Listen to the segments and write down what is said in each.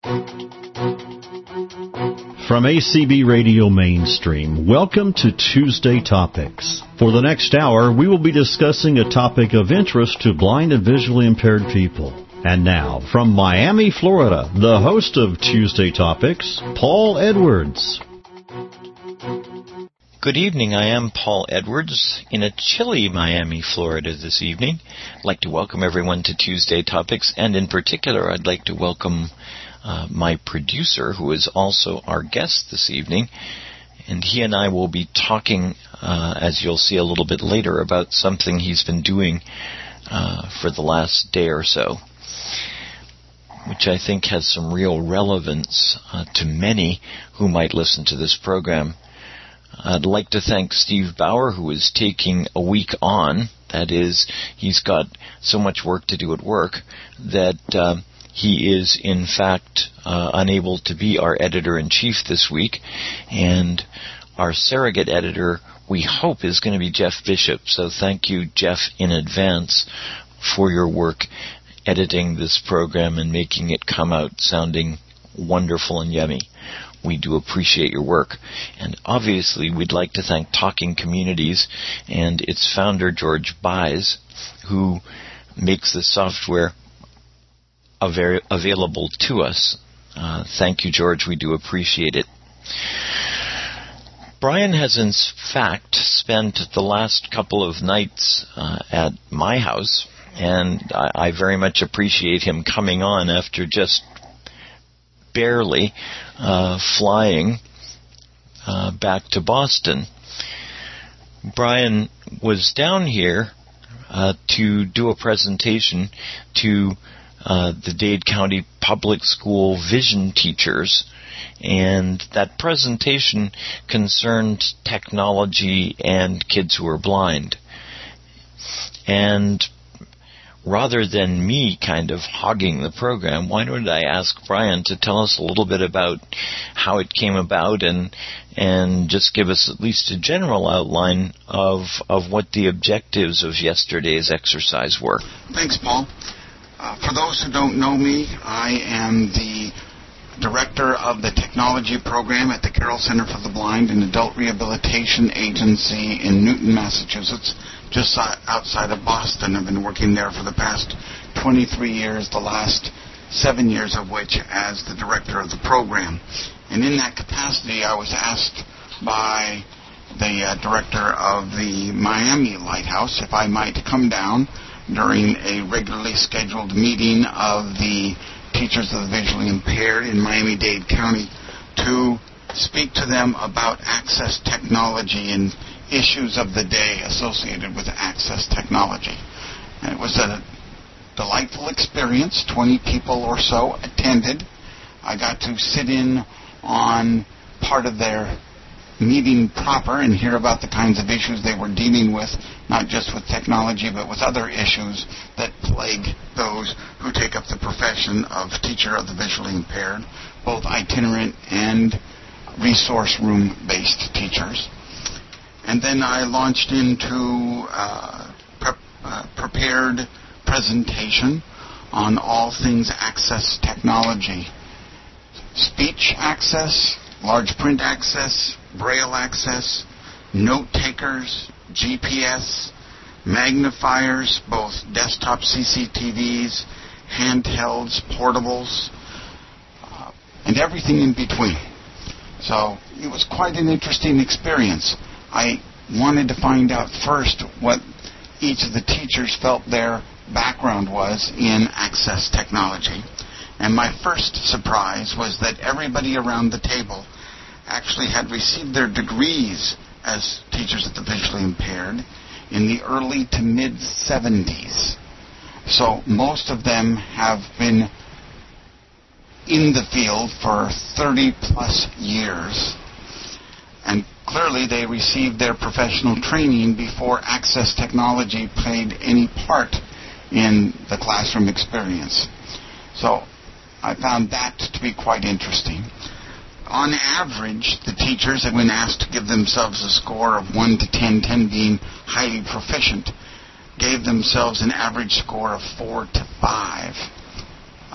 From ACB Radio Mainstream, welcome to Tuesday Topics. For the next hour, we will be discussing a topic of interest to blind and visually impaired people. And now, from Miami, Florida, the host of Tuesday Topics, Paul Edwards. Good evening, I am Paul Edwards in a chilly Miami, Florida this evening. I'd like to welcome everyone to Tuesday Topics, and in particular, I'd like to welcome my producer, who is also our guest this evening, and he and I will be talking, as you'll see a little bit later, about something he's been doing for the last day or so, which I think has some real relevance to many who might listen to this program. I'd like to thank Steve Bauer, who is taking a week on. That is, he's got so much work to do at work that he is, in fact, unable to be our editor-in-chief this week. And our surrogate editor, we hope, is going to be Jeff Bishop. So thank you, Jeff, in advance for your work editing this program and making it come out sounding wonderful and yummy. We do appreciate your work. And obviously, we'd like to thank Talking Communities and its founder, George Buys, who makes the software available to us. Thank you, George. We do appreciate it. Brian has, in fact, spent the last couple of nights at my house, and I very much appreciate him coming on after just barely flying back to Boston. Brian was down here to do a presentation to the Dade County Public School vision teachers, and that presentation concerned technology and kids who are blind. And rather than me kind of hogging the program, why don't I ask Brian to tell us a little bit about how it came about and just give us at least a general outline of what the objectives of yesterday's exercise were. Thanks, Paul. For those who don't know me, I am the director of the technology program at the Carroll Center for the Blind, an adult rehabilitation agency in Newton, Massachusetts, just outside of Boston. I've been working there for the past 23 years, the last 7 years of which as the director of the program. And in that capacity, I was asked by the director of the Miami Lighthouse if I might come down during a regularly scheduled meeting of the teachers of the visually impaired in Miami-Dade County to speak to them about access technology and issues of the day associated with access technology. And it was a delightful experience. 20 people or so attended. I got to sit in on part of their meeting proper and hear about the kinds of issues they were dealing with, not just with technology, but with other issues that plague those who take up the profession of teacher of the visually impaired, both itinerant and resource room-based teachers. And then I launched into prepared presentation on all things access technology. Speech access, large print access, Braille access, note takers, GPS, magnifiers, both desktop CCTVs, handhelds, portables, and everything in between. So it was quite an interesting experience. I wanted to find out first what each of the teachers felt their background was in access technology. And my first surprise was that everybody around the table actually had received their degrees as teachers of the visually impaired in the early to mid-70s. So most of them have been in the field for 30-plus years. And clearly they received their professional training before access technology played any part in the classroom experience. So I found that to be quite interesting. On average, the teachers had been asked to give themselves a score of 1 to 10, 10 being highly proficient, gave themselves an average score of 4 to 5.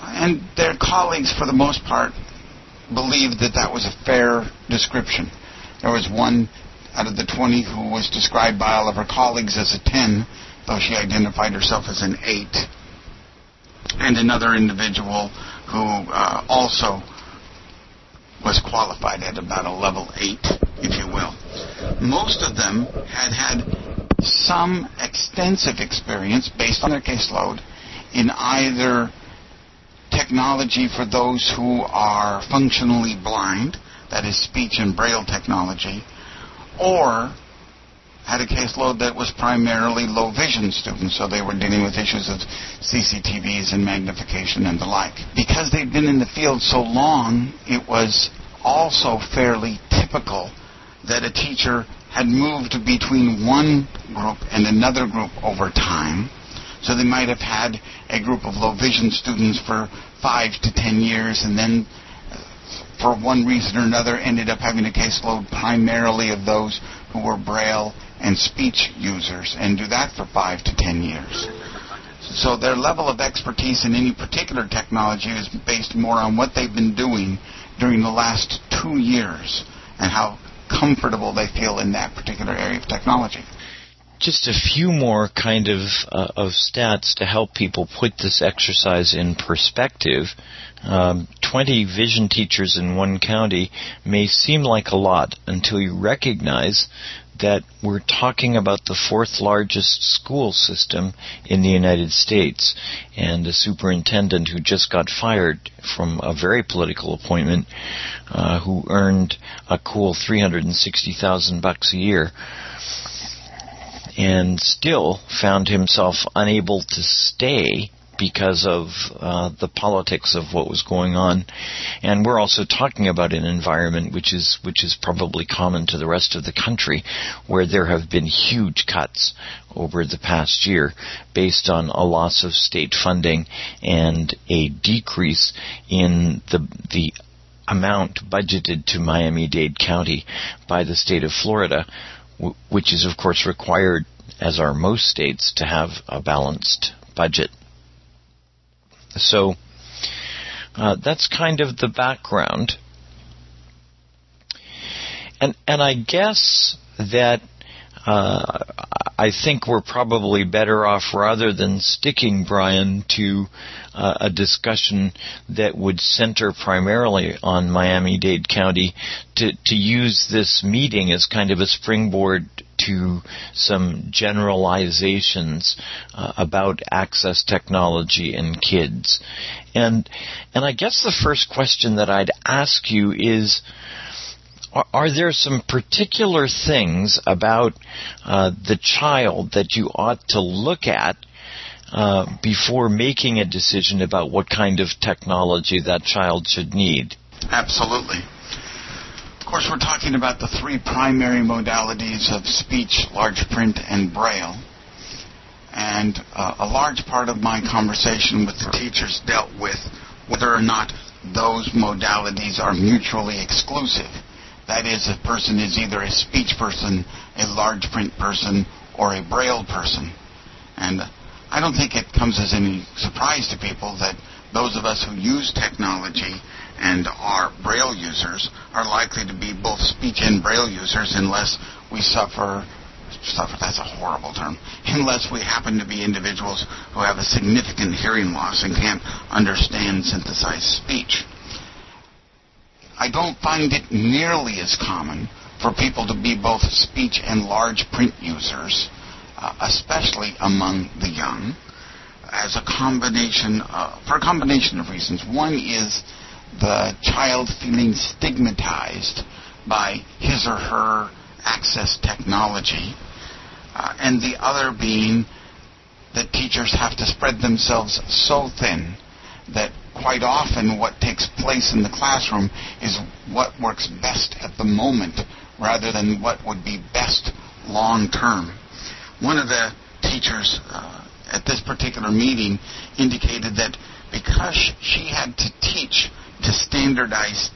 And their colleagues, for the most part, believed that that was a fair description. There was one out of the 20 who was described by all of her colleagues as a 10, though she identified herself as an 8. And another individual who also was qualified at about a level 8, if you will. Most of them had some extensive experience based on their caseload in either technology for those who are functionally blind, that is speech and braille technology, or had a caseload that was primarily low vision students, so they were dealing with issues of CCTVs and magnification and the like. Because they'd been in the field so long, it was also fairly typical that a teacher had moved between one group and another group over time. So they might have had a group of low vision students for 5 to 10 years, and then for one reason or another ended up having a caseload primarily of those who were braille and speech users, and do that for 5 to 10 years. So their level of expertise in any particular technology is based more on what they've been doing during the last 2 years and how comfortable they feel in that particular area of technology. Just a few more kind of stats to help people put this exercise in perspective. 20 vision teachers in one county may seem like a lot until you recognize that we're talking about the 4th largest school system in the United States, and a superintendent who just got fired from a very political appointment, who earned a cool $360,000 a year, and still found himself unable to stay because of the politics of what was going on. And we're also talking about an environment which is probably common to the rest of the country, where there have been huge cuts over the past year based on a loss of state funding and a decrease in the amount budgeted to Miami-Dade County by the state of Florida, which is, of course, required, as are most states, to have a balanced budget. So that's kind of the background. And I guess that I think we're probably better off, rather than sticking, Brian, to a discussion that would center primarily on Miami-Dade County, to use this meeting as kind of a springboard to some generalizations about access technology and kids. And I guess the first question that I'd ask you is, are there some particular things about the child that you ought to look at before making a decision about what kind of technology that child should need? Absolutely. Of course, we're talking about the 3 primary modalities of speech, large print, and braille. And a large part of my conversation with the teachers dealt with whether or not those modalities are mutually exclusive. That is, a person is either a speech person, a large print person, or a braille person. And I don't think it comes as any surprise to people that those of us who use technology and are braille users are likely to be both speech and braille users unless we suffer, that's a horrible term, unless we happen to be individuals who have a significant hearing loss and can't understand synthesized speech. I don't find it nearly as common for people to be both speech and large print users, especially among the young, as a combination, for a combination of reasons. One is the child feeling stigmatized by his or her access technology, and the other being that teachers have to spread themselves so thin that quite often what takes place in the classroom is what works best at the moment rather than what would be best long term. One of the teachers at this particular meeting indicated that because she had to teach to standardized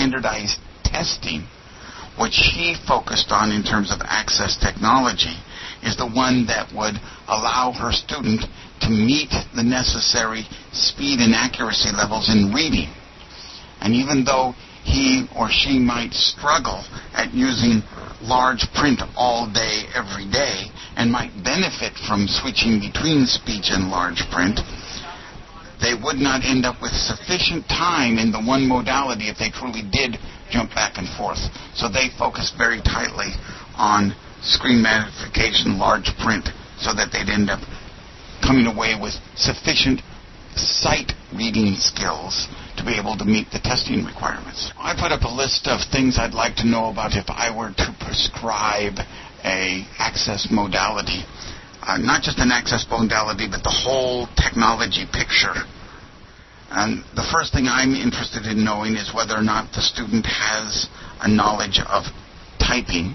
testing, what she focused on in terms of access technology is the one that would allow her student to meet the necessary speed and accuracy levels in reading. And even though he or she might struggle at using large print all day, every day, and might benefit from switching between speech and large print, they would not end up with sufficient time in the one modality if they truly did jump back and forth. So they focus very tightly on screen magnification, large print, so that they'd end up coming away with sufficient sight reading skills to be able to meet the testing requirements. I put up a list of things I'd like to know about if I were to prescribe a access modality. Not just an access modality, but the whole technology picture. And the first thing I'm interested in knowing is whether or not the student has a knowledge of typing.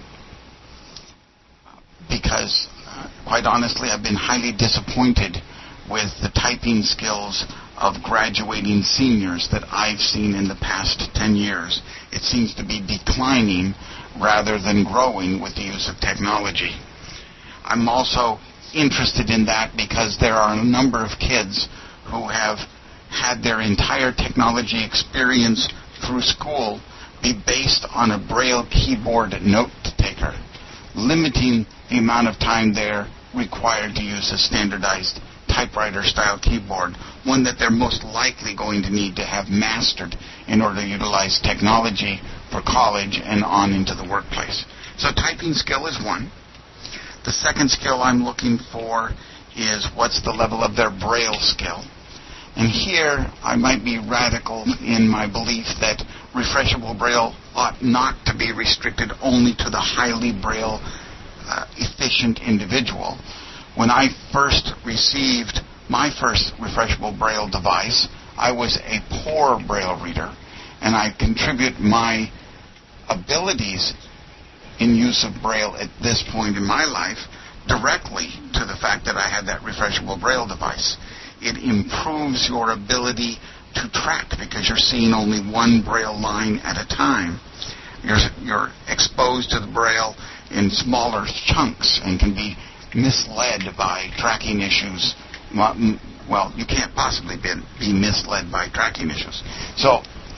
Because, quite honestly, I've been highly disappointed with the typing skills of graduating seniors that I've seen in the past 10 years. It seems to be declining rather than growing with the use of technology. I'm also interested in that because there are a number of kids who have had their entire technology experience through school be based on a Braille keyboard note taker, limiting the amount of time they're required to use a standardized typewriter-style keyboard, one that they're most likely going to need to have mastered in order to utilize technology for college and on into the workplace. So typing skill is one. The second skill I'm looking for is what's the level of their Braille skill. And here I might be radical in my belief that refreshable Braille ought not to be restricted only to the highly Braille efficient individual. When I first received my first refreshable Braille device, I was a poor Braille reader, and I contribute my abilities in use of Braille at this point in my life directly to the fact that I had that refreshable Braille device. It improves your ability to track because you're seeing only one Braille line at a time. You're exposed to the Braille in smaller chunks and can be misled by tracking issues. Well, you can't possibly be misled by tracking issues. So,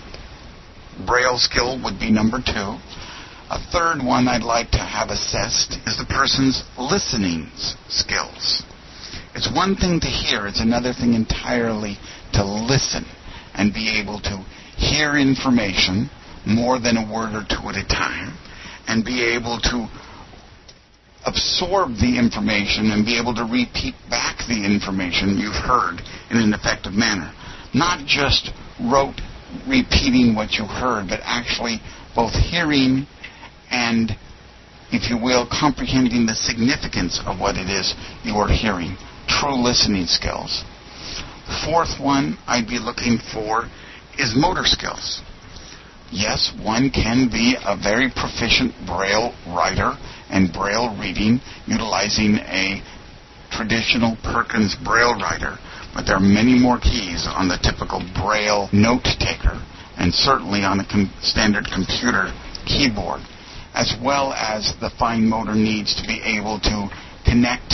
Braille skill would be number 2. A third one I'd like to have assessed is the person's listening skills. It's one thing to hear, it's another thing entirely to listen and be able to hear information more than a word or two at a time and be able to absorb the information and be able to repeat back the information you've heard in an effective manner. Not just rote repeating what you heard, but actually both hearing and, if you will, comprehending the significance of what it is you are hearing. True listening skills. Fourth one I'd be looking for is motor skills. Yes, one can be a very proficient Braille writer and Braille reading utilizing a traditional Perkins Braille writer, but there are many more keys on the typical Braille note taker and certainly on a standard computer keyboard, as well as the fine motor needs to be able to connect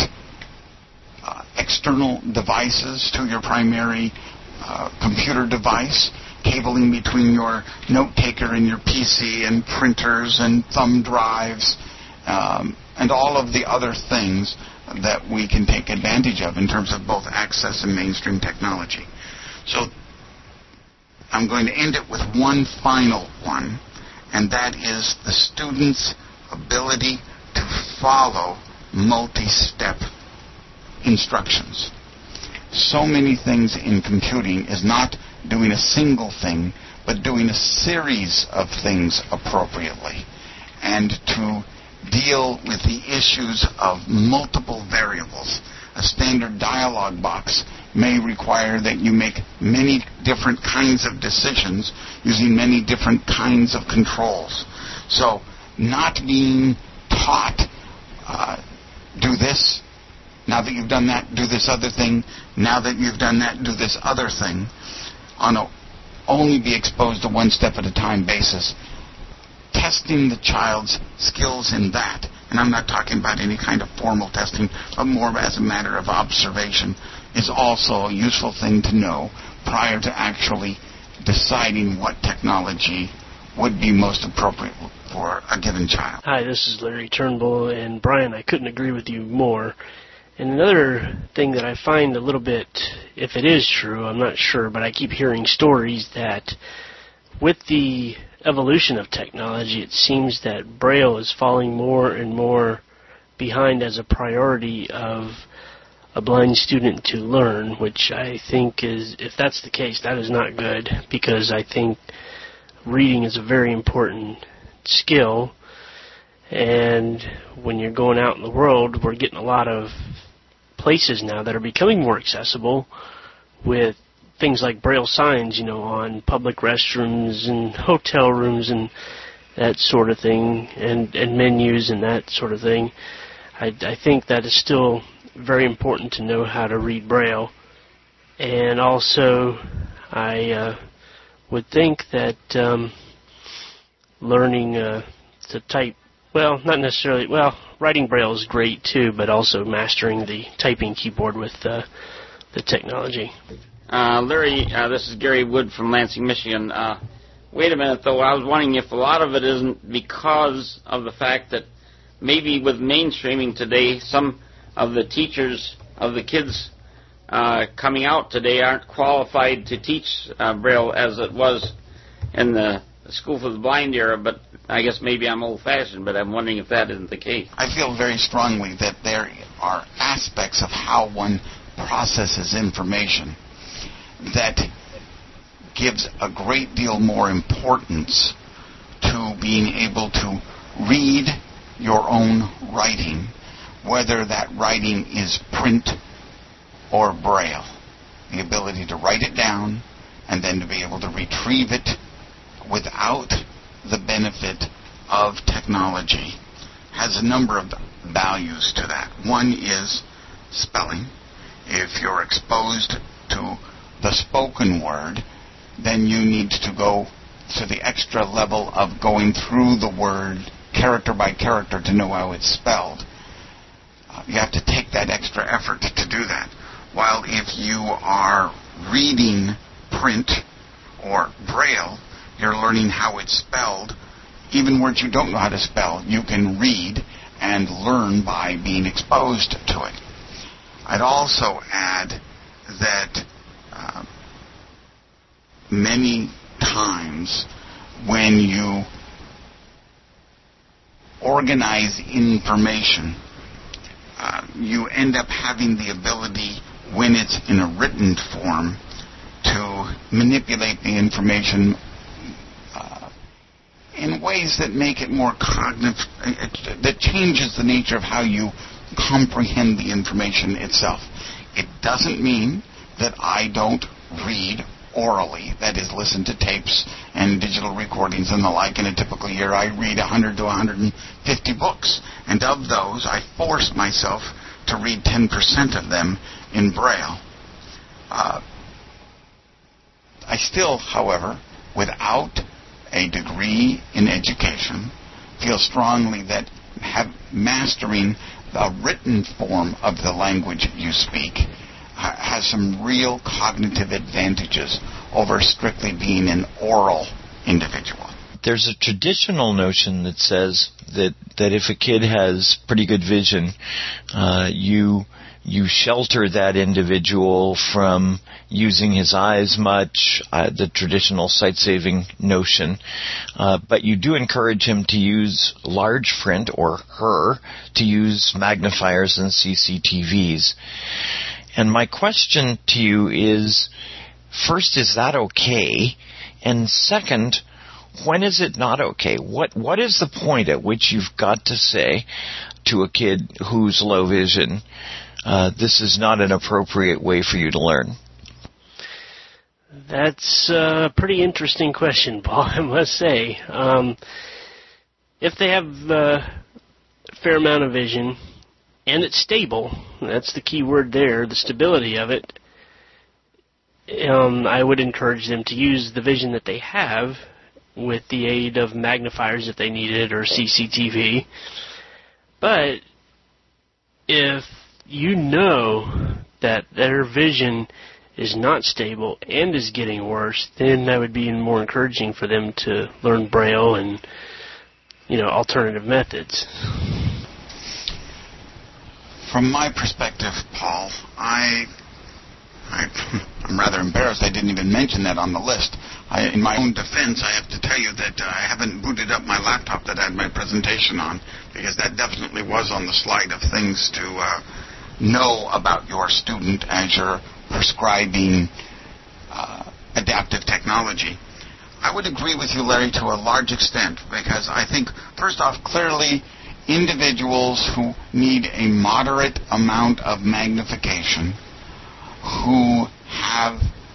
external devices to your primary computer device, cabling between your note taker and your PC and printers and thumb drives, and all of the other things that we can take advantage of in terms of both access and mainstream technology. So I'm going to end it with one final one, and that is the student's ability to follow multi-step instructions. So many things in computing is not doing a single thing, but doing a series of things appropriately, and to deal with the issues of multiple variables. A standard dialog box may require that you make many different kinds of decisions using many different kinds of controls. So not being taught, do this, now that you've done that, do this other thing, now that you've done that, do this other thing, on a only be exposed to one step at a time basis. Testing the child's skills in that and I'm not talking about any kind of formal testing, but more as a matter of observation, is also a useful thing to know prior to actually deciding what technology would be most appropriate for a given child. Hi, this is Larry Turnbull, and Brian, I couldn't agree with you more. And another thing that I find a little bit, if it is true, I'm not sure, but I keep hearing stories that with the evolution of technology, it seems that Braille is falling more and more behind as a priority of a blind student to learn, which I think is, if that's the case, that is not good, because I think reading is a very important skill, and when you're going out in the world, we're getting a lot of places now that are becoming more accessible with things like Braille signs, on public restrooms and hotel rooms and that sort of thing, and menus and that sort of thing. I think that is still very important to know how to read Braille. And also, I would think that learning to type, not necessarily, writing Braille is great too, but also mastering the typing keyboard with the technology. Larry, this is Gary Wood from Lansing, Michigan. Wait a minute, though. I was wondering if a lot of it isn't because of the fact that maybe with mainstreaming today, some of the teachers of the kids coming out today aren't qualified to teach Braille as it was in the School for the Blind era, but I guess maybe I'm old-fashioned, but I'm wondering if that isn't the case. I feel very strongly that there are aspects of how one processes information that gives a great deal more importance to being able to read your own writing, whether that writing is print or Braille. The ability to write it down and then to be able to retrieve it without the benefit of technology has a number of values to that. One is spelling. If you're exposed to the spoken word, then you need to go to the extra level of going through the word character by character to know how it's spelled. You have to take that extra effort to do that. While if you are reading print or Braille, you're learning how it's spelled. Even words you don't know how to spell, you can read and learn by being exposed to it. I'd also add that many times when you organize information, you end up having the ability, when it's in a written form, to manipulate the information in ways that make it more cognitive, that changes the nature of how you comprehend the information itself. It doesn't mean that I don't read orally, that is, listen to tapes and digital recordings and the like. In a typical year, I read 100 to 150 books, and of those, I force myself to read 10% of them in Braille. I still, however, without a degree in education, feel strongly that mastering the written form of the language you speak has some real cognitive advantages over strictly being an oral individual. There's a traditional notion that says that if a kid has pretty good vision, you shelter that individual from using his eyes much, the traditional sight-saving notion, but you do encourage him to use large print, or her, to use magnifiers and CCTVs. And my question to you is, first, is that okay? And second, when is it not okay? What is the point at which you've got to say to a kid who's low vision, this is not an appropriate way for you to learn? That's a pretty interesting question, Paul, I must say. If they have a fair amount of vision, and it's stable, that's the key word there, the stability of it, I would encourage them to use the vision that they have with the aid of magnifiers if they need it, or CCTV. But if you know that their vision is not stable and is getting worse, then that would be more encouraging for them to learn Braille and, alternative methods. From my perspective, Paul, I'm rather embarrassed I didn't even mention that on the list. In my own defense, I have to tell you that I haven't booted up my laptop that I had my presentation on, because that definitely was on the slide of things to know about your student as you're prescribing adaptive technology. I would agree with you, Larry, to a large extent, because I think, first off, clearly individuals who need a moderate amount of magnification, who have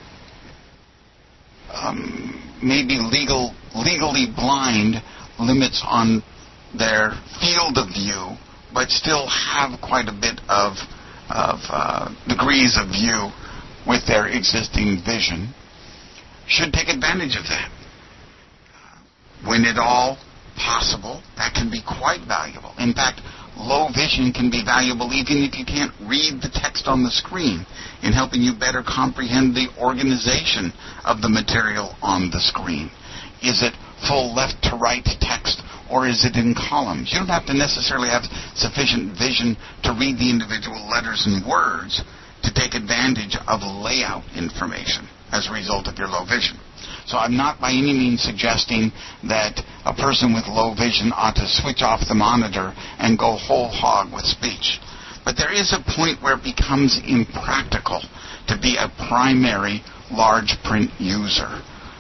maybe legally blind limits on their field of view, but still have quite a bit of degrees of view with their existing vision, should take advantage of that. When at all possible, that can be quite valuable. In fact, low vision can be valuable even if you can't read the text on the screen, in helping you better comprehend the organization of the material on the screen. Is it full left to right text, or is it in columns? You don't have to necessarily have sufficient vision to read the individual letters and words to take advantage of layout information as a result of your low vision. So I'm not by any means suggesting that a person with low vision ought to switch off the monitor and go whole hog with speech. But there is a point where it becomes impractical to be a primary large print user.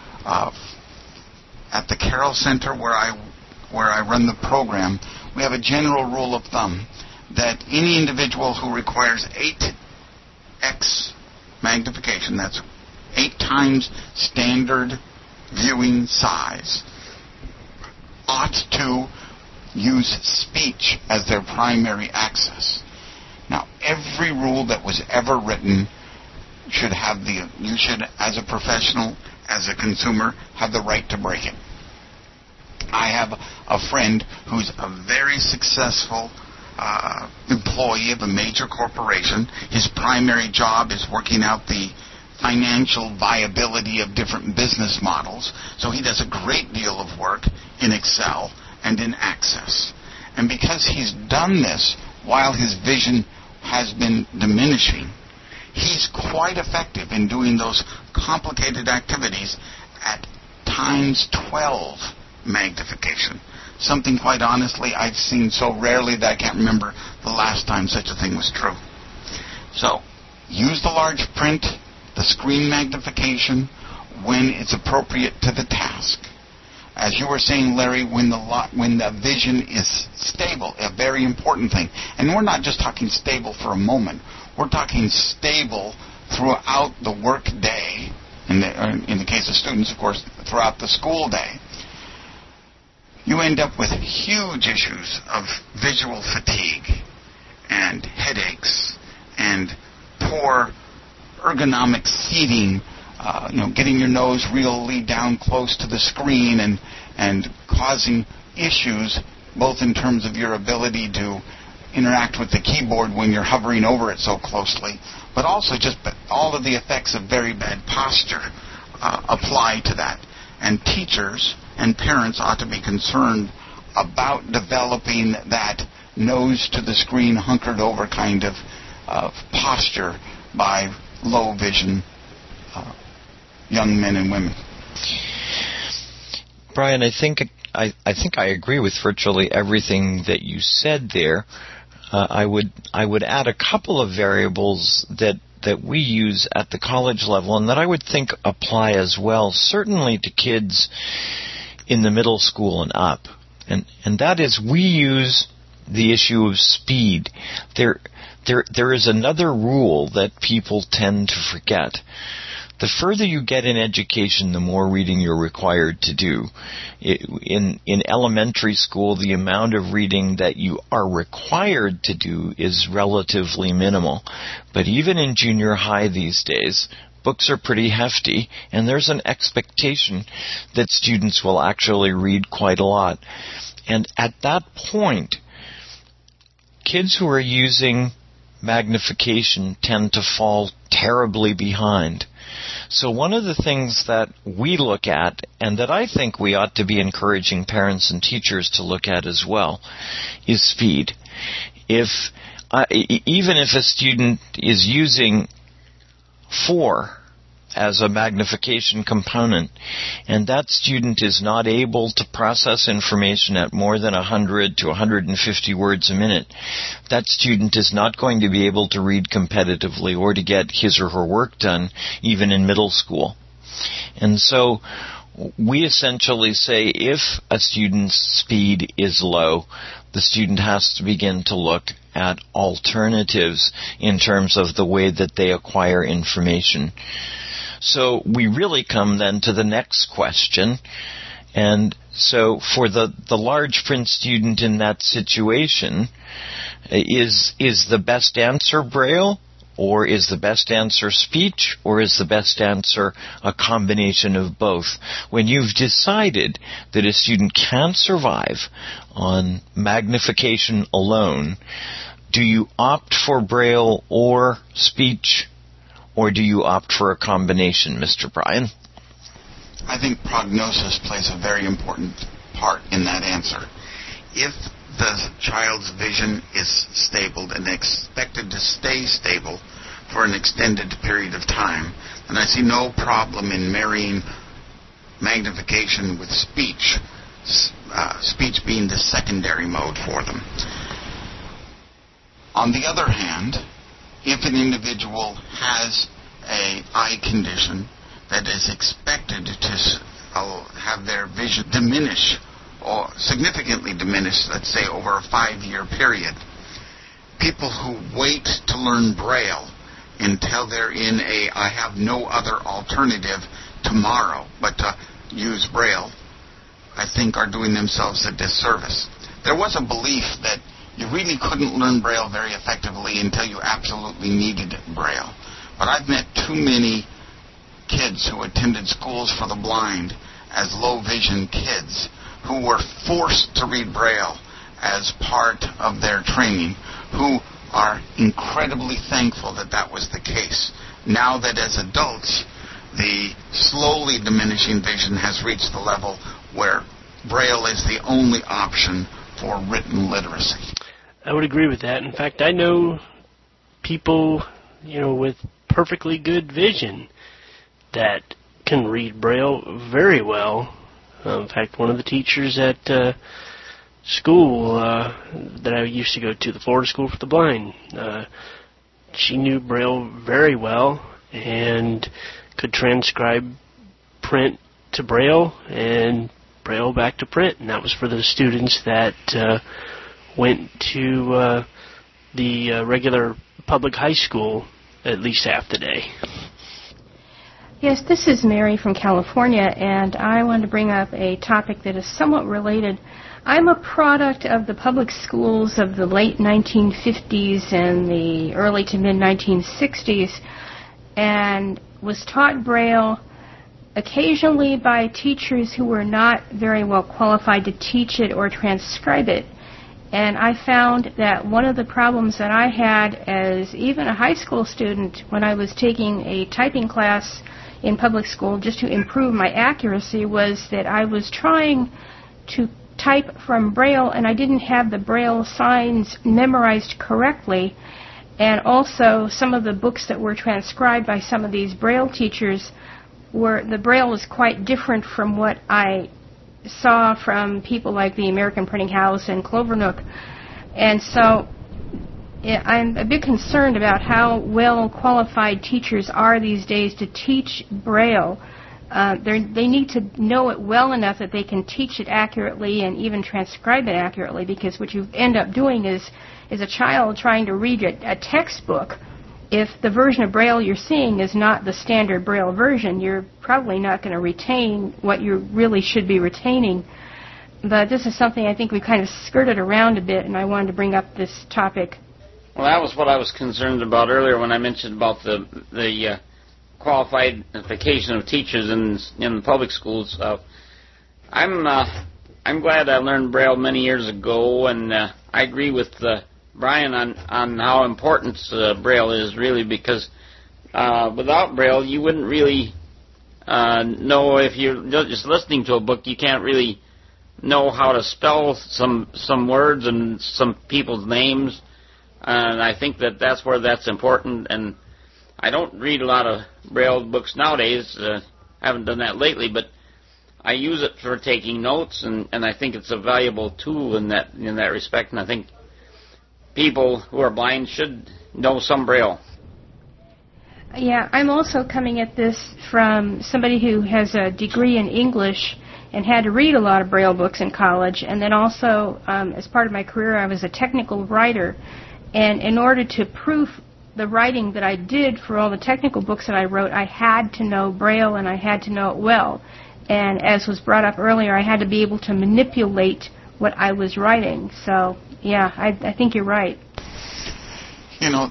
At the Carroll Center where I run the program, we have a general rule of thumb that any individual who requires 8x magnification, that's 8 times standard viewing size, ought to use speech as their primary access. Now, every rule that was ever written you should, as a professional, as a consumer, have the right to break it. I have a friend who's a very successful employee of a major corporation. His primary job is working out the financial viability of different business models. So he does a great deal of work in Excel and in Access. And because he's done this while his vision has been diminishing, he's quite effective in doing those complicated activities at times 12 magnification. Something, quite honestly, I've seen so rarely that I can't remember the last time such a thing was true. So, use the large print, the screen magnification, when it's appropriate to the task. As you were saying, Larry, when the vision is stable, a very important thing. And we're not just talking stable for a moment. We're talking stable throughout the work day, in the case of students, of course, throughout the school day. You end up with huge issues of visual fatigue and headaches and poor ergonomic seating, getting your nose really down close to the screen and causing issues both in terms of your ability to interact with the keyboard when you're hovering over it so closely, but also just all of the effects of very bad posture apply to that. And teachers and parents ought to be concerned about developing that nose to the screen, hunkered over kind of posture by low vision young men and women. Brian, I think I agree with virtually everything that you said there. I would add a couple of variables that we use at the college level and that I would think apply as well, certainly to kids in the middle school and up. And that is, we use the issue of speed. There is another rule that people tend to forget. The further you get in education, the more reading you're required to do. In elementary school, the amount of reading that you are required to do is relatively minimal. But even in junior high these days, books are pretty hefty, and there's an expectation that students will actually read quite a lot. And at that point, kids who are using magnification tend to fall terribly behind. So one of the things that we look at, and that I think we ought to be encouraging parents and teachers to look at as well, is speed. Even if a student is using 4 as a magnification component, and that student is not able to process information at more than 100 to 150 words a minute, that student is not going to be able to read competitively or to get his or her work done even in middle school. And so we essentially say if a student's speed is low, the student has to begin to look at alternatives in terms of the way that they acquire information. So we really come then to the next question. And so for the large print student in that situation, is the best answer Braille, or is the best answer speech, or is the best answer a combination of both? When you've decided that a student can't survive on magnification alone, do you opt for Braille or speech, or do you opt for a combination, Mr. Bryan? I think prognosis plays a very important part in that answer. If the child's vision is stable and expected to stay stable for an extended period of time, then I see no problem in marrying magnification with speech, speech being the secondary mode for them. On the other hand, if an individual has an eye condition that is expected to have their vision diminish or significantly diminish, let's say over a 5-year period, people who wait to learn Braille until they're in I have no other alternative tomorrow but to use Braille, I think are doing themselves a disservice. There was a belief that you really couldn't learn Braille very effectively until you absolutely needed Braille. But I've met too many kids who attended schools for the blind as low vision kids who were forced to read Braille as part of their training, who are incredibly thankful that that was the case. Now that as adults, the slowly diminishing vision has reached the level where Braille is the only option for written literacy. I would agree with that. In fact, I know people, with perfectly good vision that can read Braille very well. In fact, one of the teachers at school that I used to go to, the Florida School for the Blind, she knew Braille very well and could transcribe print to Braille and Braille back to print. And that was for the students that went to the regular public high school at least half the day. Yes, this is Mary from California, and I wanted to bring up a topic that is somewhat related. I'm a product of the public schools of the late 1950s and the early to mid-1960s, and was taught Braille occasionally by teachers who were not very well qualified to teach it or transcribe it. And I found that one of the problems that I had as even a high school student when I was taking a typing class in public school just to improve my accuracy was that I was trying to type from Braille and I didn't have the Braille signs memorized correctly. And also some of the books that were transcribed by some of these Braille teachers the Braille was quite different from what I saw from people like the American Printing House and Clovernook. And so I'm a bit concerned about how well qualified teachers are these days to teach Braille. They need to know it well enough that they can teach it accurately and even transcribe it accurately, because what you end up doing is a child trying to read a textbook. If the version of Braille you're seeing is not the standard Braille version, you're probably not going to retain what you really should be retaining. But this is something I think we kind of skirted around a bit, and I wanted to bring up this topic. Well, that was what I was concerned about earlier when I mentioned about the qualification of teachers in the public schools. I'm glad I learned Braille many years ago, and I agree with Brian on how important Braille is, really, because without Braille, you wouldn't really know. If you're just listening to a book, you can't really know how to spell some words and some people's names. And I think that's where that's important. And I don't read a lot of Braille books nowadays. I haven't done that lately, but I use it for taking notes, and I think it's a valuable tool in that respect. And I think people who are blind should know some Braille. Yeah, I'm also coming at this from somebody who has a degree in English and had to read a lot of Braille books in college. And then also, as part of my career, I was a technical writer. And in order to proof the writing that I did for all the technical books that I wrote, I had to know Braille, and I had to know it well. And as was brought up earlier, I had to be able to manipulate what I was writing. So, yeah, I think you're right. You know,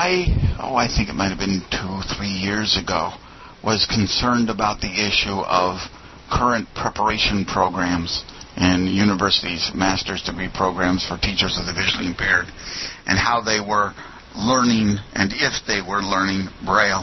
I think it might have been 2-3 years ago, was concerned about the issue of current preparation programs in universities, master's degree programs for teachers of the visually impaired, and how they were learning, and if they were learning Braille.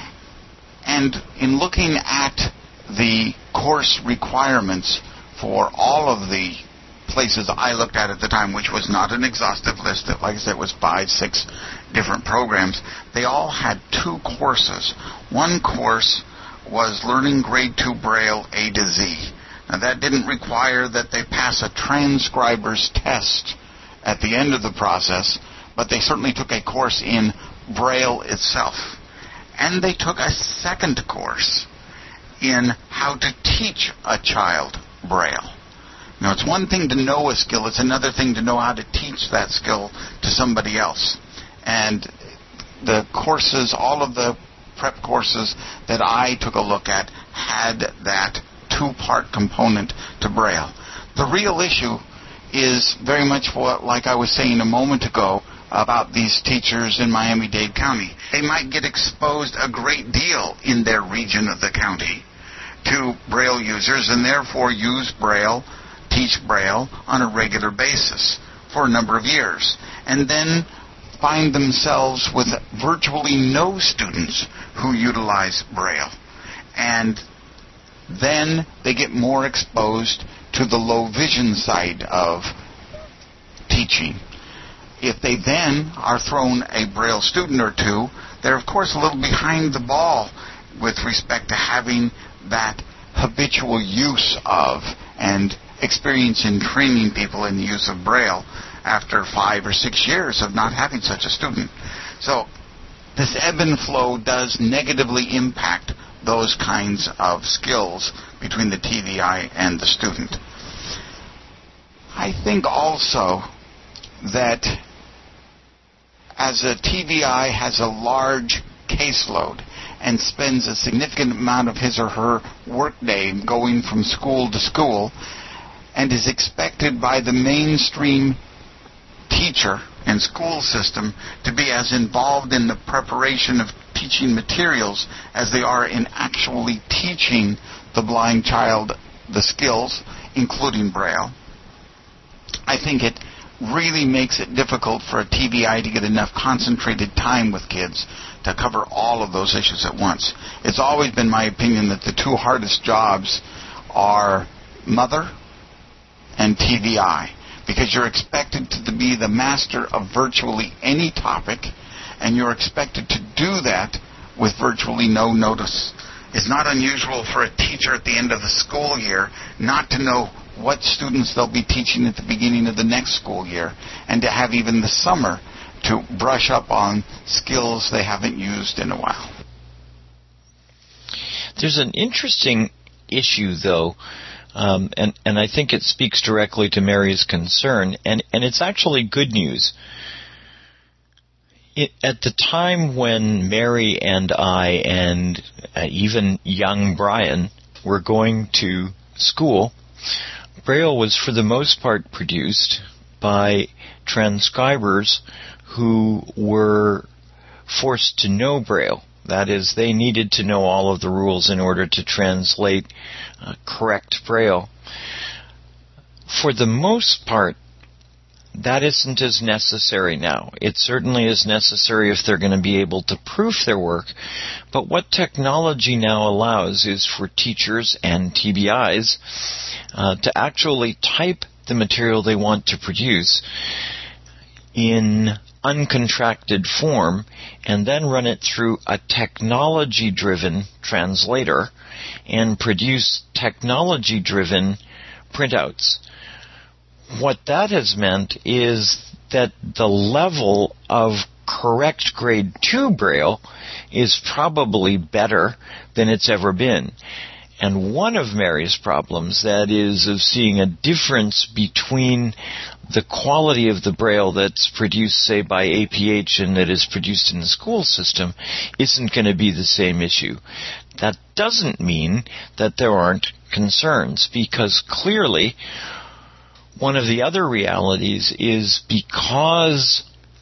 And in looking at the course requirements for all of the places I looked at the time, which was not an exhaustive list, like I said, it was 5-6 different programs, they all had 2 courses. One course was Learning Grade 2 Braille A to Z. Now, that didn't require that they pass a transcriber's test at the end of the process, but they certainly took a course in Braille itself. And they took a second course in how to teach a child Braille. Now, it's one thing to know a skill, it's another thing to know how to teach that skill to somebody else. And the courses, all of the prep courses that I took a look at had that 2-part component to Braille. The real issue is very much what, like I was saying a moment ago, about these teachers in Miami-Dade County. They might get exposed a great deal in their region of the county to Braille users, and therefore use Braille, teach Braille on a regular basis for a number of years, and then find themselves with virtually no students who utilize Braille. And then they get more exposed to the low vision side of teaching. If they then are thrown a Braille student or two, they're of course a little behind the ball with respect to having that habitual use of and experience in training people in the use of Braille after 5 or 6 years of not having such a student. So this ebb and flow does negatively impact those kinds of skills between the TVI and the student. I think also that as a TVI has a large caseload and spends a significant amount of his or her workday going from school to school, and is expected by the mainstream teacher and school system to be as involved in the preparation of teaching materials as they are in actually teaching the blind child the skills, including Braille. I think it really makes it difficult for a TVI to get enough concentrated time with kids to cover all of those issues at once. It's always been my opinion that the 2 hardest jobs are mother and TVI, because you're expected to be the master of virtually any topic, and you're expected to do that with virtually no notice. It's not unusual for a teacher at the end of the school year not to know what students they'll be teaching at the beginning of the next school year, and to have even the summer to brush up on skills they haven't used in a while. There's an interesting issue, though, and I think it speaks directly to Mary's concern, and it's actually good news. At the time when Mary and I and even young Brian were going to school, Braille was for the most part produced by transcribers who were forced to know Braille. That is, they needed to know all of the rules in order to translate correct Braille. For the most part, that isn't as necessary now. It certainly is necessary if they're going to be able to proof their work. But what technology now allows is for teachers and TBIs to actually type the material they want to produce in uncontracted form and then run it through a technology-driven translator and produce technology-driven printouts. What that has meant is that the level of correct grade 2 Braille is probably better than it's ever been. And one of Mary's problems, that is, of seeing a difference between the quality of the Braille that's produced, say, by APH and that is produced in the school system, isn't going to be the same issue. That doesn't mean that there aren't concerns, because clearly one of the other realities is because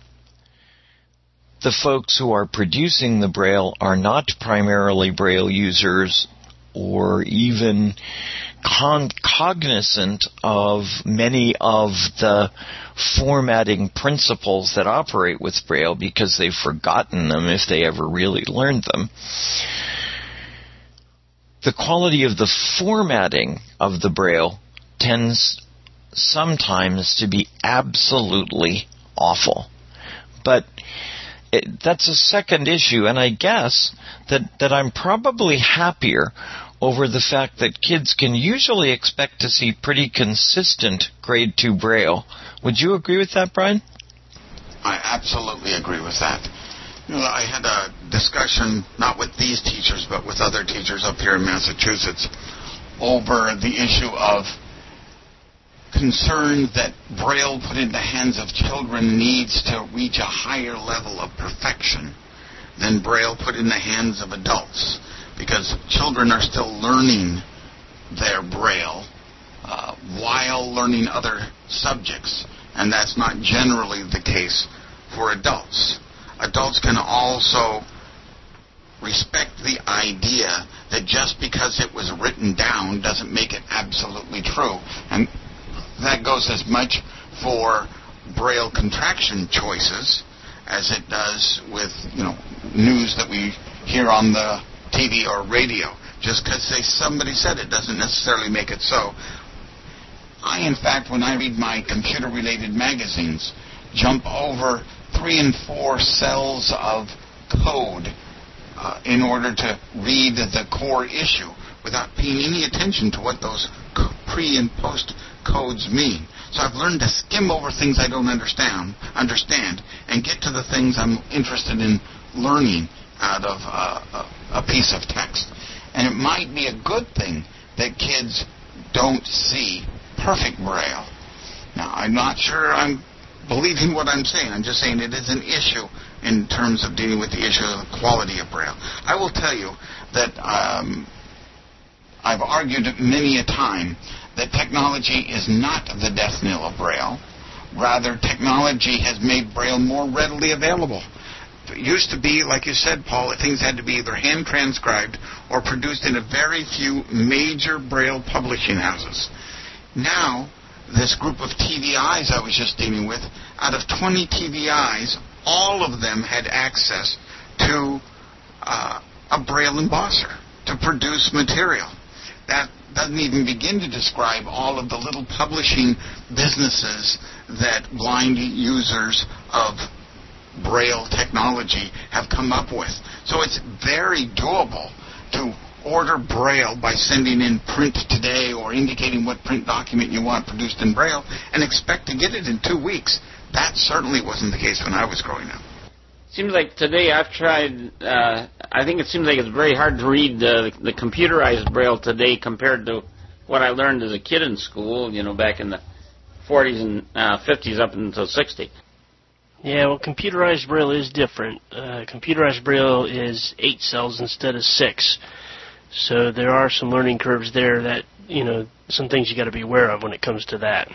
the folks who are producing the Braille are not primarily Braille users or even cognizant of many of the formatting principles that operate with Braille because they've forgotten them if they ever really learned them. The quality of the formatting of the Braille tends sometimes to be absolutely awful. But that's a second issue, and I guess that I'm probably happier over the fact that kids can usually expect to see pretty consistent grade 2 Braille. Would you agree with that, Brian? I absolutely agree with that. You know, I had a discussion, not with these teachers, but with other teachers up here in Massachusetts, over the issue of concern that Braille put in the hands of children needs to reach a higher level of perfection than Braille put in the hands of adults, because children are still learning their Braille while learning other subjects, and that's not generally the case for adults. Adults can also respect the idea that just because it was written down doesn't make it absolutely true, and that goes as much for Braille contraction choices as it does with, news that we hear on the TV or radio. Just because somebody said it doesn't necessarily make it so. I, in fact, when I read my computer-related magazines, jump over 3 and 4 cells of code in order to read the core issue without paying any attention to what those pre- and post codes mean. So I've learned to skim over things I don't understand, and get to the things I'm interested in learning out of a piece of text. And it might be a good thing that kids don't see perfect Braille. Now, I'm not sure I'm believing what I'm saying. I'm just saying it is an issue in terms of dealing with the issue of the quality of Braille. I will tell you that I've argued many a time that technology is not the death knell of Braille. Rather, technology has made Braille more readily available. It used to be, like you said, Paul, things had to be either hand-transcribed or produced in a very few major Braille publishing houses. Now, this group of TVIs I was just dealing with, out of 20 TVIs, all of them had access to a Braille embosser to produce material. That doesn't even begin to describe all of the little publishing businesses that blind users of Braille technology have come up with. So it's very doable to order Braille by sending in print today or indicating what print document you want produced in Braille and expect to get it in 2 weeks. That certainly wasn't the case when I was growing up. Seems like today I've tried, I think it seems like it's very hard to read the computerized Braille today compared to what I learned as a kid in school, back in the 40s and 50s up until 60. Yeah, well, computerized Braille is different. Computerized Braille is 8 cells instead of 6. So there are some learning curves there that, some things you got to be aware of when it comes to that.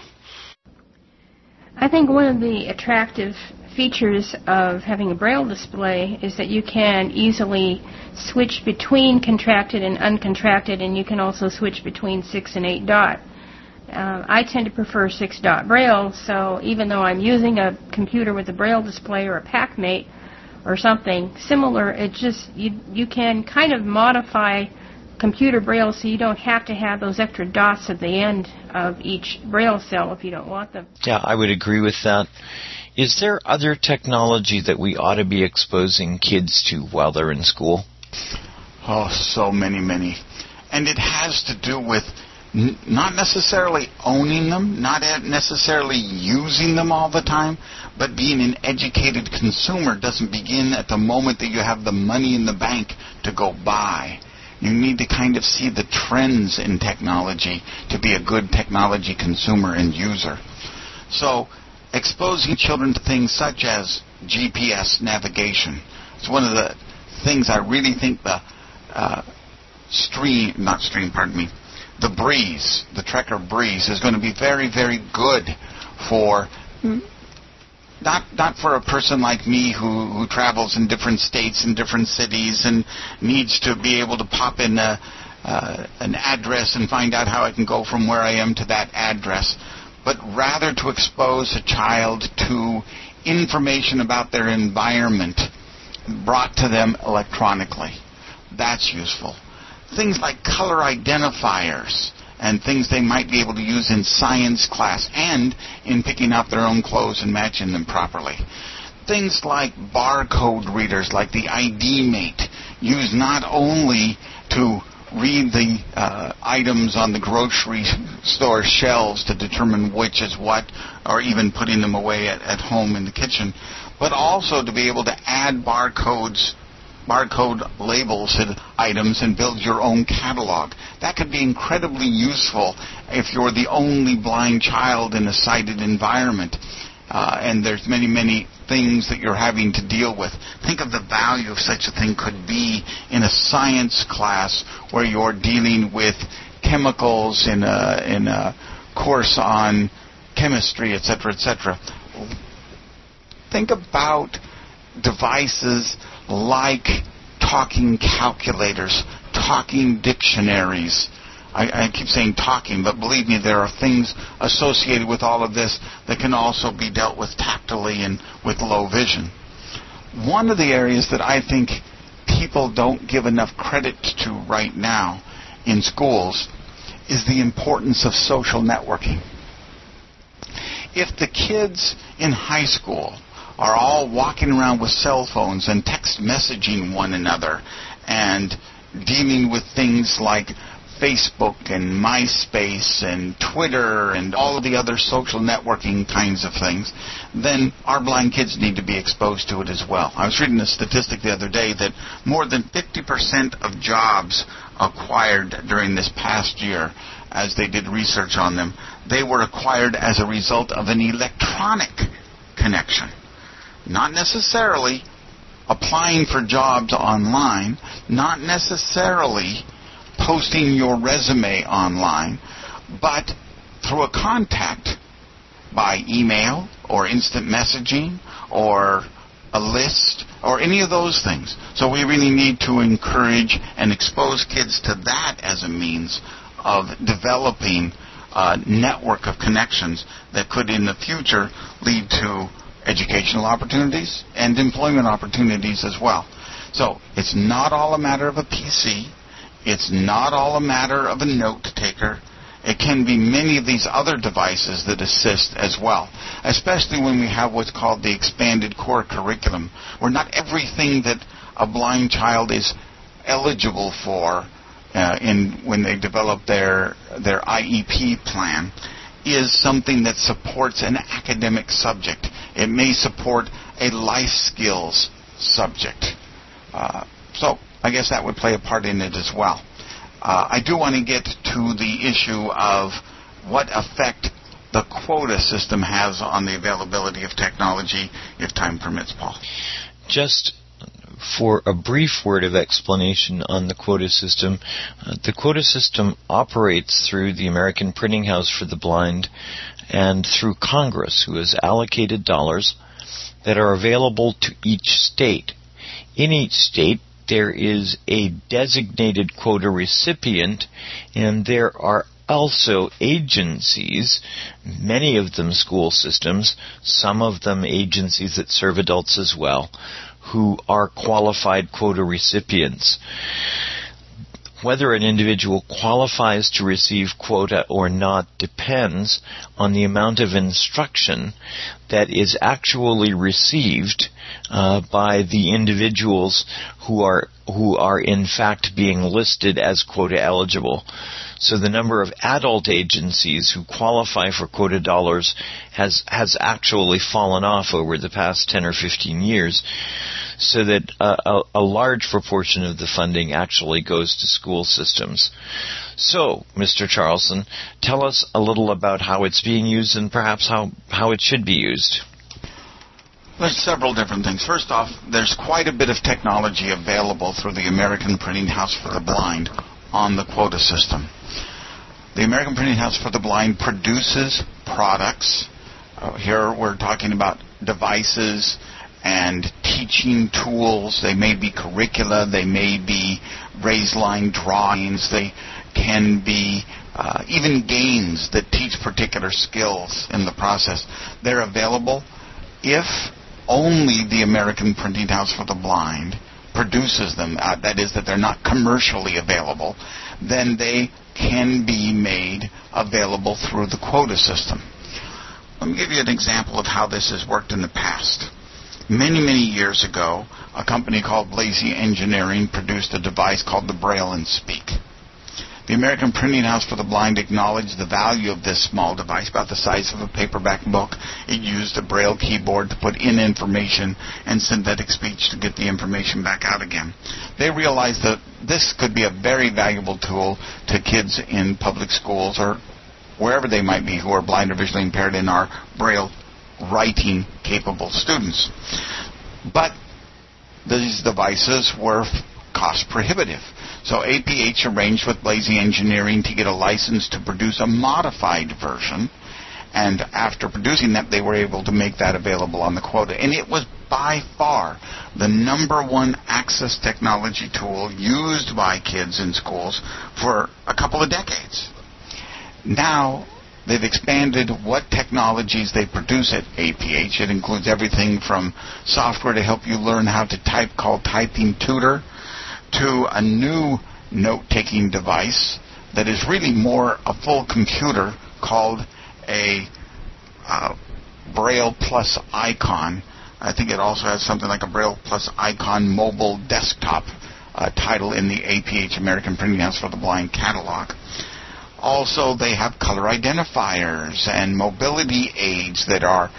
I think one of the attractive features of having a Braille display is that you can easily switch between contracted and uncontracted, and you can also switch between 6 and 8 dot. I tend to prefer 6-dot Braille, so even though I'm using a computer with a Braille display or a PackMate or something similar, it just, you can kind of modify computer Braille so you don't have to have those extra dots at the end of each Braille cell if you don't want them. Yeah, I would agree with that. Is there other technology that we ought to be exposing kids to while they're in school? Oh, so many. And it has to do with not necessarily owning them, not necessarily using them all the time, but being an educated consumer doesn't begin at the moment that you have the money in the bank to go buy. You need to kind of see the trends in technology to be a good technology consumer and user. So, exposing children to things such as GPS navigation. It's one of the things I really think the Breeze, the Trekker Breeze, is going to be very, very good for not for a person like me who travels in different states and different cities and needs to be able to pop in an address and find out how I can go from where I am to that address, but rather to expose a child to information about their environment brought to them electronically. That's useful. Things like color identifiers and things they might be able to use in science class and in picking out their own clothes and matching them properly. Things like barcode readers like the ID Mate, used not only to read the items on the grocery store shelves to determine which is what, or even putting them away at home in the kitchen, but also to be able to add barcode labels to items and build your own catalog. That could be incredibly useful if you're the only blind child in a sighted environment. And there's many things that you're having to deal with. Think of the value of such a thing could be in a science class where you're dealing with chemicals in a course on chemistry, etc., etc. Think about devices like talking calculators, talking dictionaries. I keep saying talking, but believe me, there are things associated with all of this that can also be dealt with tactily and with low vision. One of the areas that I think people don't give enough credit to right now in schools is the importance of social networking. If the kids in high school are all walking around with cell phones and text messaging one another and dealing with things like Facebook and MySpace and Twitter and all of the other social networking kinds of things, then our blind kids need to be exposed to it as well. I was reading a statistic the other day that more than 50% of jobs acquired during this past year, as they did research on them, they were acquired as a result of an electronic connection. Not necessarily applying for jobs online, not necessarily posting your resume online, but through a contact by email or instant messaging or a list or any of those things. So we really need to encourage and expose kids to that as a means of developing a network of connections that could in the future lead to educational opportunities and employment opportunities as well. So it's not all a matter of a PC. It's not all a matter of a note taker. It can be many of these other devices that assist as well, especially when we have what's called the expanded core curriculum, where not everything that a blind child is eligible for when they develop their IEP plan is something that supports an academic subject. It may support a life skills subject. So I guess that would play a part in it as well. I do want to get to the issue of what effect the quota system has on the availability of technology, if time permits, Paul. Just for a brief word of explanation on the quota system, the quota system operates through the American Printing House for the Blind and through Congress, who has allocated dollars that are available to each state. In each state, there is a designated quota recipient, and there are also agencies, many of them school systems, some of them agencies that serve adults as well, who are qualified quota recipients. Whether an individual qualifies to receive quota or not depends on the amount of instruction that is actually received by the individuals who are in fact being listed as quota eligible. So the number of adult agencies who qualify for quota dollars has actually fallen off over the past 10 or 15 years, so that a large proportion of the funding actually goes to school systems. So, Mr. Charlson, tell us a little about how it's being used and perhaps how it should be used. There's several different things. First off, there's quite a bit of technology available through the American Printing House for the Blind on the quota system. The American Printing House for the Blind produces products. Here we're talking about devices and teaching tools. They may be curricula, they may be raised line drawings, they can be even games that teach particular skills in the process. They're available if only the American Printing House for the Blind produces them, that is, that they're not commercially available, then they can be made available through the quota system. Let me give you an example of how this has worked in the past. Many, many years ago, a company called Blazy Engineering produced a device called the Braille and Speak. The American Printing House for the Blind acknowledged the value of this small device, about the size of a paperback book. It used a Braille keyboard to put in information and synthetic speech to get the information back out again. They realized that this could be a very valuable tool to kids in public schools or wherever they might be who are blind or visually impaired and are Braille writing capable students. But these devices were cost prohibitive. So APH arranged with Blazy Engineering to get a license to produce a modified version, and after producing that, they were able to make that available on the quota. And it was by far the number one access technology tool used by kids in schools for a couple of decades. Now, they've expanded what technologies they produce at APH. It includes everything from software to help you learn how to type called Typing Tutor, to a new note-taking device that is really more a full computer called a Braille Plus Icon. I think it also has something like a Braille Plus Icon mobile desktop title in the APH American Printing House for the Blind catalog. Also, they have color identifiers and mobility aids that are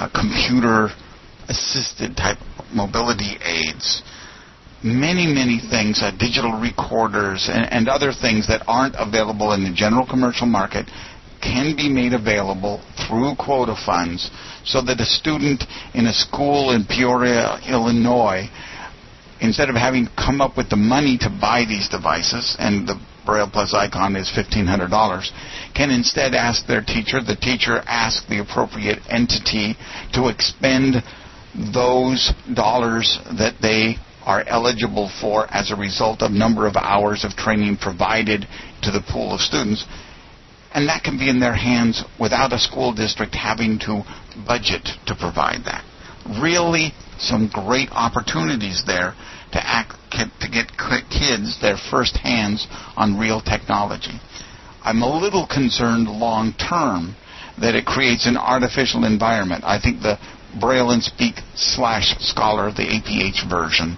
computer-assisted type mobility aids. Many, many things, digital recorders and other things that aren't available in the general commercial market can be made available through quota funds so that a student in a school in Peoria, Illinois, instead of having to come up with the money to buy these devices, and the Braille Plus Icon is $1,500, can instead ask their teacher. The teacher asks the appropriate entity to expend those dollars that they are eligible for as a result of number of hours of training provided to the pool of students. And that can be in their hands without a school district having to budget to provide that. Really some great opportunities there to get kids their first hands on real technology. I'm a little concerned long term that it creates an artificial environment. I think the Braille and Speak /Scholar, the APH version,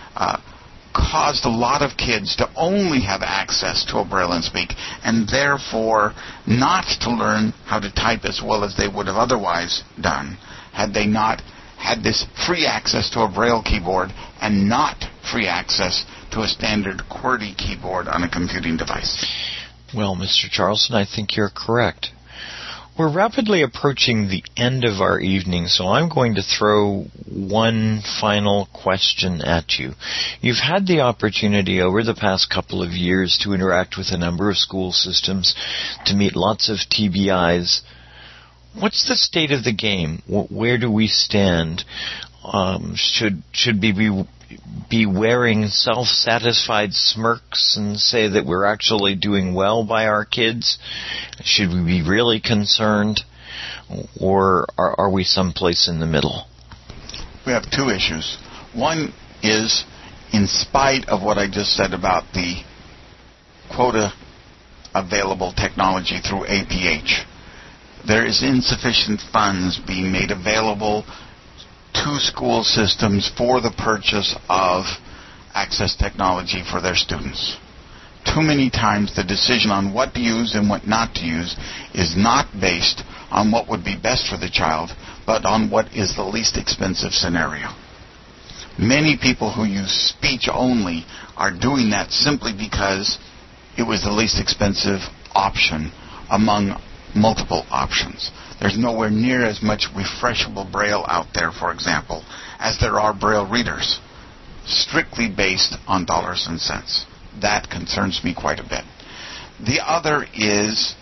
caused a lot of kids to only have access to a Braille and Speak and therefore not to learn how to type as well as they would have otherwise done had they not had this free access to a Braille keyboard and not free access to a standard QWERTY keyboard on a computing device. Well, Mr. Charlson, I think you're correct. We're rapidly approaching the end of our evening, so I'm going to throw one final question at you. You've had the opportunity over the past couple of years to interact with a number of school systems, to meet lots of TBIs. What's the state of the game? Where do we stand? Should we be wearing self-satisfied smirks and say that we're actually doing well by our kids? Should we be really concerned, or are we someplace in the middle? We have two issues. One is, in spite of what I just said about the quota available technology through APH, there is insufficient funds being made available to school systems for the purchase of access technology for their students. Too many times the decision on what to use and what not to use is not based on what would be best for the child, but on what is the least expensive scenario. Many people who use speech only are doing that simply because it was the least expensive option among multiple options. There's nowhere near as much refreshable Braille out there, for example, as there are Braille readers, strictly based on dollars and cents. That concerns me quite a bit. The other is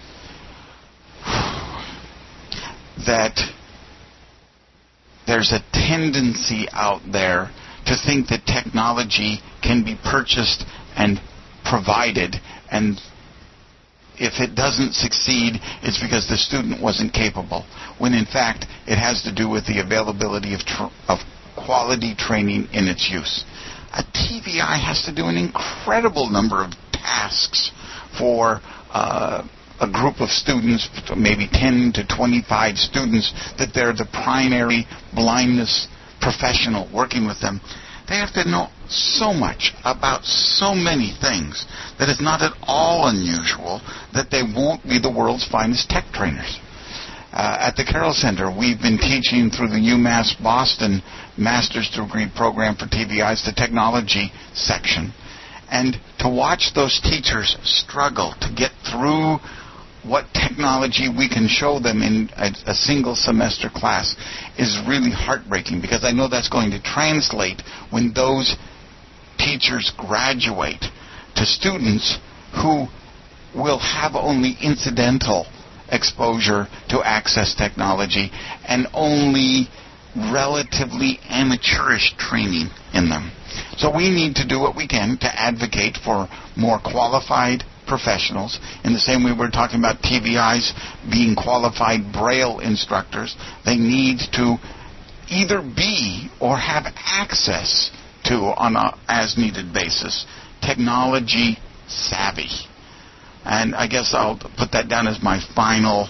that there's a tendency out there to think that technology can be purchased and provided, and if it doesn't succeed, it's because the student wasn't capable, when in fact it has to do with the availability of quality training in its use. A TVI has to do an incredible number of tasks for a group of students, maybe 10 to 25 students, that they're the primary blindness professional working with them. They have to know so much about so many things that it's not at all unusual that they won't be the world's finest tech trainers. At the Carroll Center, we've been teaching through the UMass Boston Master's Degree Program for TVIs, the technology section. And to watch those teachers struggle to get through what technology we can show them in a single semester class is really heartbreaking, because I know that's going to translate when those teachers graduate to students who will have only incidental exposure to access technology and only relatively amateurish training in them. So we need to do what we can to advocate for more qualified professionals, in the same way we're talking about TVIs being qualified Braille instructors. They need to either be or have access to, on a as-needed basis, technology savvy. And I guess I'll put that down as my final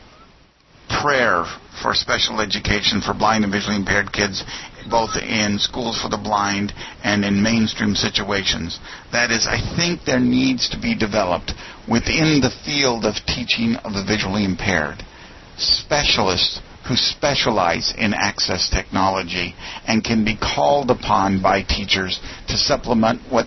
prayer for special education for blind and visually impaired kids, both in schools for the blind and in mainstream situations. That is, I think there needs to be developed within the field of teaching of the visually impaired specialists who specialize in access technology and can be called upon by teachers to supplement what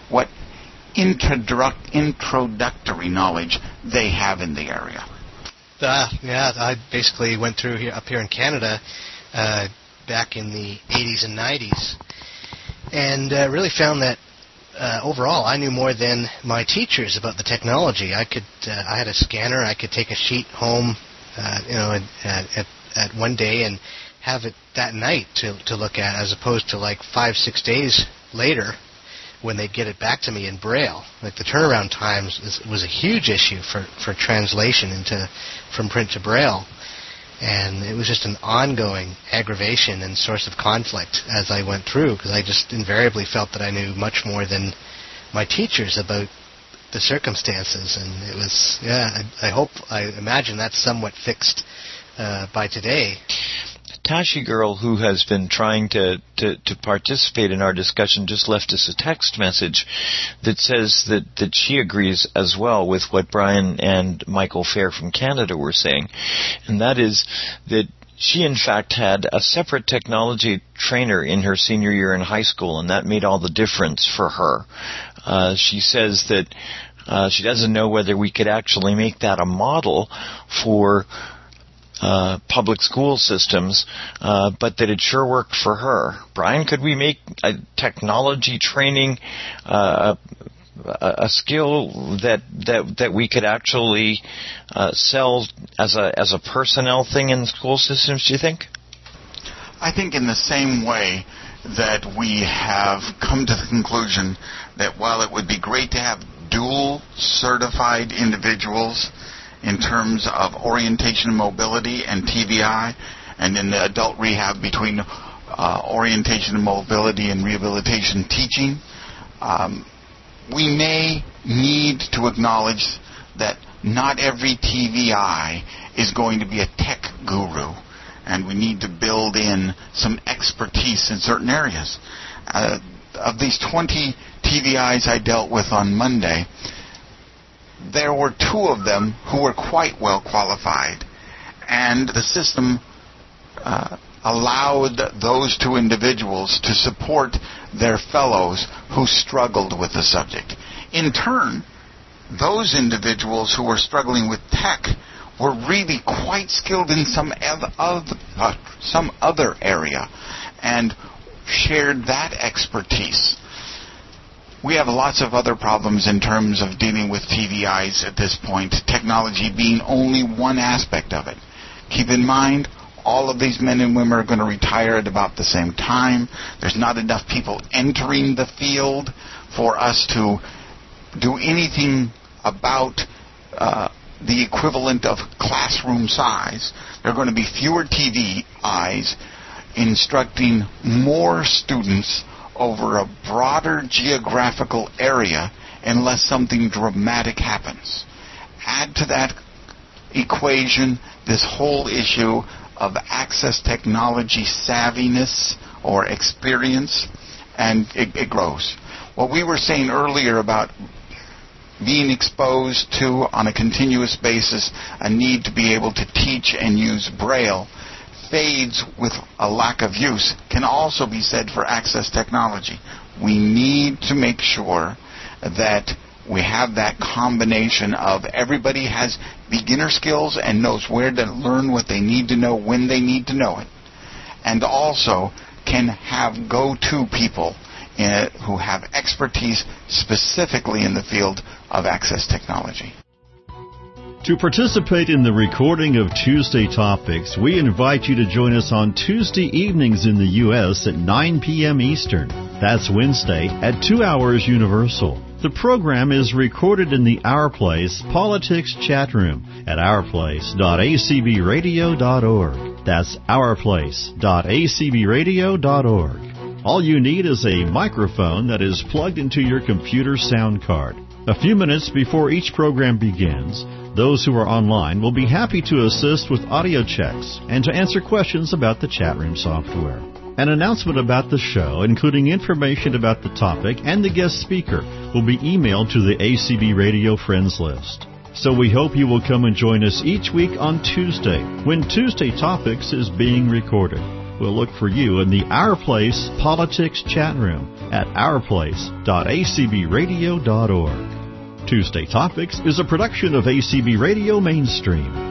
introductory knowledge they have in the area. I basically went through up here in Canada back in the 80s and 90s, and really found that overall I knew more than my teachers about the technology. I had a scanner. I could take a sheet home, at one day and have it that night to look at, as opposed to like 5-6 days later when they get it back to me in Braille. Like the turnaround times was a huge issue for translation from print to Braille. And it was just an ongoing aggravation and source of conflict as I went through, because I just invariably felt that I knew much more than my teachers about the circumstances. And it was, I imagine that's somewhat fixed by today. Tashi Girl, who has been trying to participate in our discussion, just left us a text message that says that she agrees as well with what Brian and Michael Fair from Canada were saying, and that is that she, in fact, had a separate technology trainer in her senior year in high school, and that made all the difference for her. She says that she doesn't know whether we could actually make that a model for public school systems, but that it sure worked for her. Brian, could we make a technology training a skill that we could actually sell as a personnel thing in school systems, do you think? I think in the same way that we have come to the conclusion that while it would be great to have dual certified individuals in terms of orientation and mobility and TBI, and in the adult rehab between orientation and mobility and rehabilitation teaching, we may need to acknowledge that not every TVI is going to be a tech guru, and we need to build in some expertise in certain areas. Of these 20 TVIs I dealt with on Monday, there were 2 of them who were quite well qualified, and the system allowed those 2 individuals to support their fellows who struggled with the subject. In turn, those individuals who were struggling with tech were really quite skilled in some other area and shared that expertise. We have lots of other problems in terms of dealing with TVIs at this point, technology being only one aspect of it. Keep in mind, all of these men and women are going to retire at about the same time. There's not enough people entering the field for us to do anything about the equivalent of classroom size. There are going to be fewer TVIs instructing more students over a broader geographical area unless something dramatic happens. Add to that equation this whole issue of access technology savviness or experience, and it grows. What we were saying earlier about being exposed to, on a continuous basis, a need to be able to teach and use Braille fades with a lack of use can also be said for access technology. We need to make sure that we have that combination of everybody has beginner skills and knows where to learn what they need to know when they need to know it, and also can have go-to people who have expertise specifically in the field of access technology. To participate in the recording of Tuesday Topics, we invite you to join us on Tuesday evenings in the U.S. at 9 p.m. Eastern. That's Wednesday at 2 hours Universal. The program is recorded in the Our Place Politics Chat Room at ourplace.acbradio.org. That's ourplace.acbradio.org. All you need is a microphone that is plugged into your computer sound card. A few minutes before each program begins, those who are online will be happy to assist with audio checks and to answer questions about the chat room software. An announcement about the show, including information about the topic and the guest speaker, will be emailed to the ACB Radio Friends list. So we hope you will come and join us each week on Tuesday, when Tuesday Topics is being recorded. We'll look for you in the Our Place Politics Chat Room at ourplace.acbradio.org. Tuesday Topics is a production of ACB Radio Mainstream.